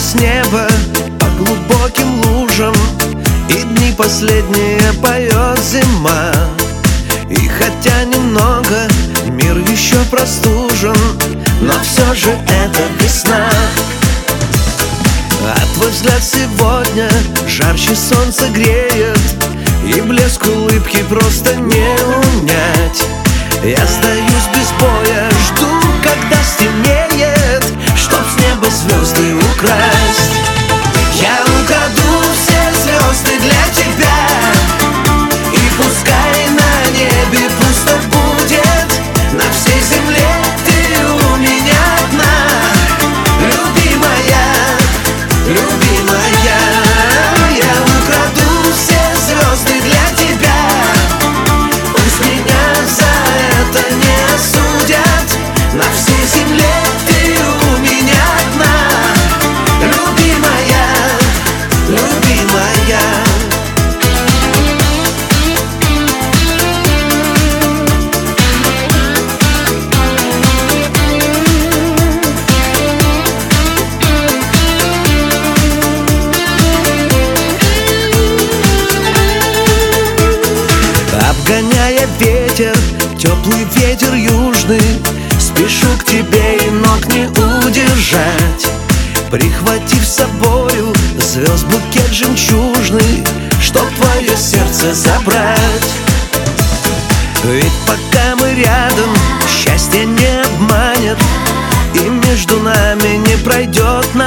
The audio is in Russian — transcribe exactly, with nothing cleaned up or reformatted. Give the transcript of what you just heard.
с неба по глубоким лужам, и дни последние поет зима. И хотя немного мир еще простужен, но все же это весна. А твой взгляд сегодня жарче солнца греет, и блеск улыбки просто не унять. Я сдаюсь без боя, жду, когда стемнеет, чтоб с неба звезды украсть. Я украду все звезды для тебя, и пускай на небе пусто будет, на всей земле ты у меня одна, любимая, любимая. Я украду все звезды для тебя, пусть меня за это не осудят, на всей земле ты у меня одна, любимая, любимая. Обгоняя ветер, теплый ветер южный, спешу к тебе и ног не удержать. Прихватив с собою звезд букет жемчужный, чтоб твое сердце забрать. Ведь пока мы рядом, счастье не обманет, и между нами не пройдет на